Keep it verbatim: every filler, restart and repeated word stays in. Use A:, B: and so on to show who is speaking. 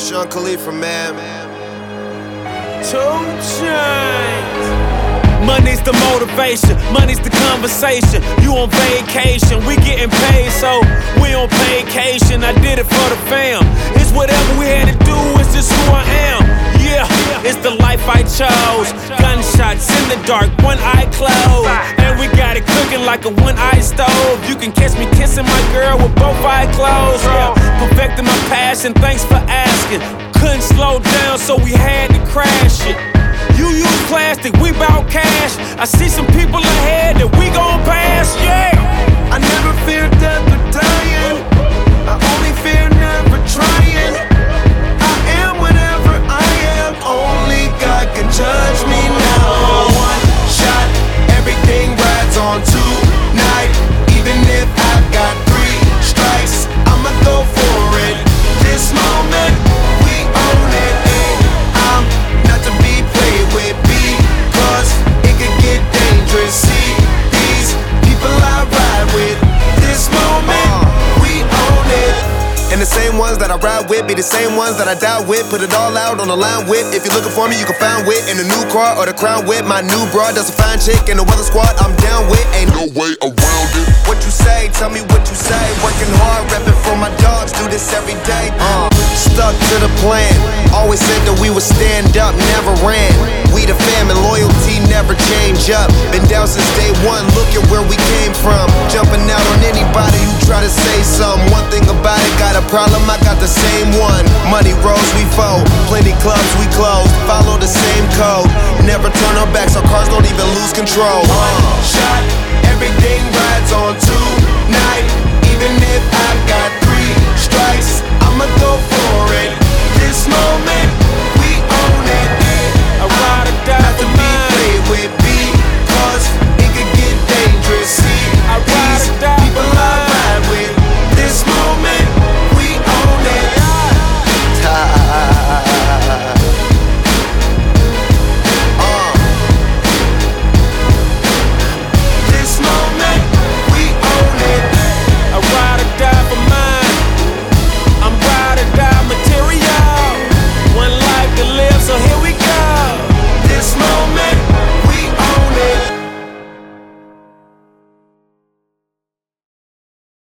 A: Sean Khalifa, man.
B: Two Chainz. Money's the motivation, money's the conversation. You on vacation, we getting paid, so we on vacation. I did it for the fam. It's whatever we had to do, it's just who I am. Yeah, it's the life I chose. Gunshots in the dark, one eye closed, and we got it cooking like a one-eye stove. You can catch me kissing my girl with both eyes closed. Yeah, perfecting my passion, thanks for asking. Couldn't slow down, so we had to crash it. You use plastic, we bout cash. I see some people ahead that we gon' pass, yeah.
C: I never fear death or dying. I only fear never trying. I am whatever I am. Only God can judge me now. One shot, everything rides on tonight. Even if I've got three strikes, I'ma go for it. This moment, we own it. I'm not to be played with, because it could get dangerous. See, these people I ride with. This moment, we own it.
A: And the same ones that I ride with be the same ones that I die with. Put it all out on the line with. If you're looking for me, you can find wit in the new car or the crown with. My new broad, that's a fine chick in the weather squad I'm down with. Ain't no way around it. What you say, tell me what you say. Working hard, repping for my dogs, do this every day. Uh, stuck to the plan. Always said that we would stand up, never ran. We the fam and loyalty never change up. Been down since day one, look at where we came from. Jumping out on anybody who try to say something. One thing about it, got a problem, I got the same one. Money rolls, we fold. Plenty clubs, we close. Follow the same code. Never turn our backs, our cars don't even lose control.
C: One shot, everything rides on tonight. Even if I've got three strikes, I'ma go for it. This moment, we own it.
B: I ride or die
C: Not
B: for
C: to be
B: mine.
C: played with.